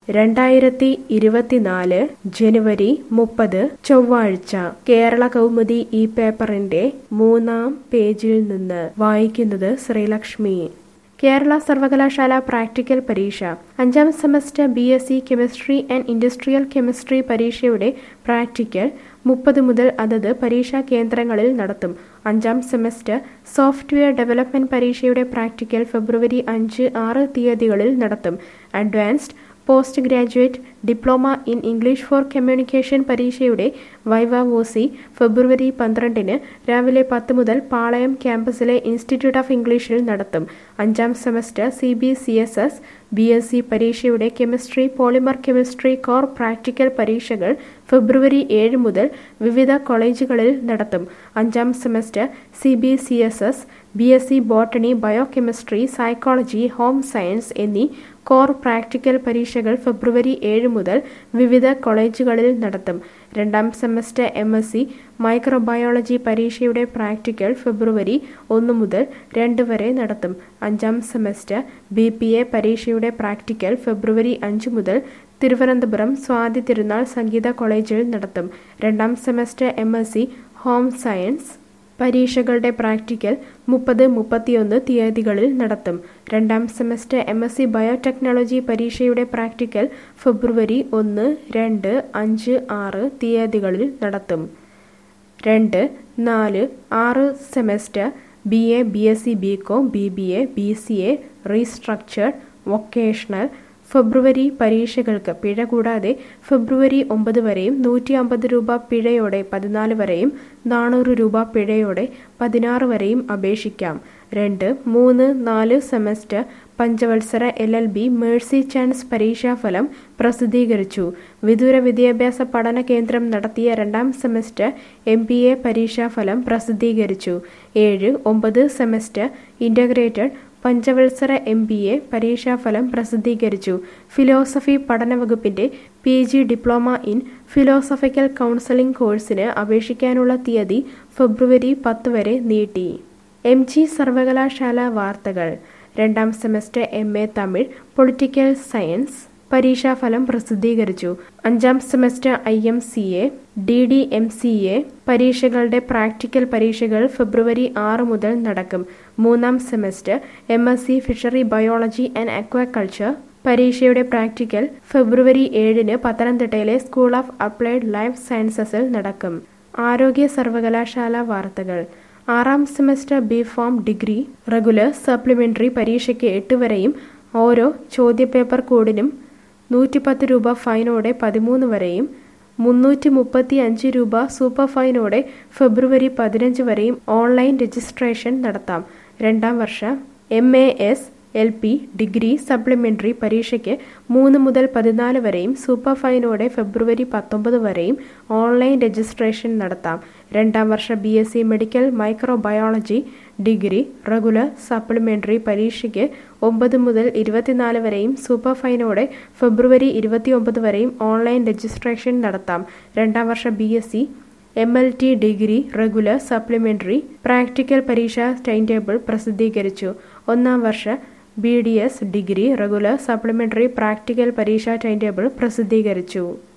2024 ജനുവരി 30 ചൊവ്വാഴ്ച കേരള കൗമുദി ഈ പേപ്പറിന്റെ 3-ാം പേജിൽ നിന്ന് വായിക്കുന്നത് ശ്രീലക്ഷ്മി. കേരള സർവകലാശാല പ്രാക്ടിക്കൽ പരീക്ഷ 5ാം semester BSc chemistry and industrial chemistry പരീക്ഷയുടെ പ്രാക്ടിക്കൽ 30 മുതൽ അതത് പരീക്ഷാ കേന്ദ്രങ്ങളിൽ നടത്തും. 5ാം സെമസ്റ്റർ സോഫ്റ്റ്വെയർ ഡെവലപ്മെന്റ് പരീക്ഷയുടെ പ്രാക്ടിക്കൽ ഫെബ്രുവരി 5-6 തീയതികളിൽ നടത്തും. Advanced post graduate diploma in English for communication പരീക്ഷയുടെ വൈവാവോസി ഫെബ്രുവരി 12-ന് രാവിലെ 10 മുതൽ പാളയം ക്യാമ്പസിലെ ഇൻസ്റ്റിറ്റ്യൂട്ട് ഓഫ് ഇംഗ്ലീഷിൽ നടത്തും. 5ാം സെമസ്റ്റർ CBCSS BSc പരീക്ഷയുടെ chemistry polymer chemistry core practical പരീക്ഷകൾ ഫെബ്രുവരി 7 മുതൽ വിവിധ കോളേജുകളിൽ നടത്തും. 5ാം semester CBCSS BSc botany biochemistry psychology home science എന്നീ കോർ പ്രാക്ടിക്കൽ പരീക്ഷകൾ ഫെബ്രുവരി 7 മുതൽ വിവിധ കോളേജുകളിൽ നടത്തും. 2ാം സെമസ്റ്റർ MSc മൈക്രോബയോളജി പരീക്ഷയുടെ പ്രാക്ടിക്കൽ ഫെബ്രുവരി 1 മുതൽ 2 വരെ നടത്തും. 5ാം സെമസ്റ്റർ BPA പരീക്ഷയുടെ പ്രാക്ടിക്കൽ ഫെബ്രുവരി 5 മുതൽ തിരുവനന്തപുരം സ്വാതി തിരുനാൾ സംഗീത കോളേജിൽ നടത്തും. 2ാം സെമസ്റ്റർ MSc ഹോം സയൻസ് പരീക്ഷകളുടെ പ്രാക്ടിക്കൽ 30-31 തീയതികളിൽ നടത്തും. 2ാം സെമസ്റ്റർ MSc ബയോടെക്നോളജി പരീക്ഷയുടെ പ്രാക്ടിക്കൽ ഫെബ്രുവരി 1, 2, 5, 6 തീയതികളിൽ നടത്തും. 2, 4, 6 semester BA BSc BCom BBA BCA restructured vocational February പരീക്ഷകൾക്ക് പിഴ കൂടാതെ ഫെബ്രുവരി 9 വരെയും 150 രൂപ പിഴയോടെ 14 വരെയും 400 രൂപ പിഴയോടെ 16 വരെയും അപേക്ഷിക്കാം. 2, 3, 4 സെമസ്റ്റർ പഞ്ചവത്സര LLB മേഴ്സി ചാൻസ് പരീക്ഷാഫലം പ്രസിദ്ധീകരിച്ചു. വിദൂര വിദ്യാഭ്യാസ പഠന കേന്ദ്രം നടത്തിയ 2ാം സെമസ്റ്റർ MBA പരീക്ഷാഫലം പ്രസിദ്ധീകരിച്ചു. 7, 9 സെമസ്റ്റർ ഇൻ്റഗ്രേറ്റഡ് പഞ്ചവത്സര MBA പരീക്ഷാഫലം പ്രസിദ്ധീകരിച്ചു. ഫിലോസഫി പഠന വകുപ്പിന്റെ PG diploma in philosophical counselling കോഴ്സിന് അപേക്ഷിക്കാനുള്ള തീയതി ഫെബ്രുവരി 10 വരെ നീട്ടി. MG സർവകലാശാല വാർത്തകൾ 2ാം semester MA Tamil political science പരീക്ഷാഫലം പ്രസിദ്ധീകരിച്ചു. 5ാം സെമസ്റ്റർ IMCA DDMCA പരീക്ഷകളുടെ പ്രാക്ടിക്കൽ പരീക്ഷകൾ ഫെബ്രുവരി 6 മുതൽ നടക്കും. 3ാം semester MSc fishery biology and aquaculture പരീക്ഷയുടെ പ്രാക്ടിക്കൽ ഫെബ്രുവരി 7-ന് പത്തനംതിട്ടയിലെ സ്കൂൾ ഓഫ് അപ്ലൈഡ് ലൈഫ് സയൻസസിൽ നടക്കും. ആരോഗ്യ സർവകലാശാല വാർത്തകൾ 6ാം semester BPharm degree regular supplementary പരീക്ഷയ്ക്ക് 8 വരെയും ഓരോ ചോദ്യപേപ്പർ കോഡിനും 110 രൂപ ഫൈനോടെ 13 വരെയും 335 രൂപ സൂപ്പർ ഫൈനോടെ ഫെബ്രുവരി 15 വരെയും ഓൺലൈൻ രജിസ്ട്രേഷൻ നടത്താം. 2ാം വർഷ MAS LP ഡിഗ്രി സപ്ലിമെന്ററി പരീക്ഷയ്ക്ക് 3 മുതൽ 14 വരെയും സൂപ്പർ ഫൈനോടെ ഫെബ്രുവരി 19 വരെയും ഓൺലൈൻ രജിസ്ട്രേഷൻ നടത്താം. 2ാം വർഷ BSc medical microbiology degree regular supplementary പരീക്ഷയ്ക്ക് 9 മുതൽ 24 വരെയും സൂപ്പർ ഫൈനോടെ ഫെബ്രുവരി 29 വരെയും ഓൺലൈൻ രജിസ്ട്രേഷൻ നടത്താം. 2ാം വർഷ BSc MLT degree regular supplementary practical പരീക്ഷ ടൈം ടേബിൾ പ്രസിദ്ധീകരിച്ചു. 1ാം വർഷ BDS degree regular supplementary practical പരീക്ഷ ടൈം ടേബിൾ പ്രസിദ്ധീകരിച്ചു.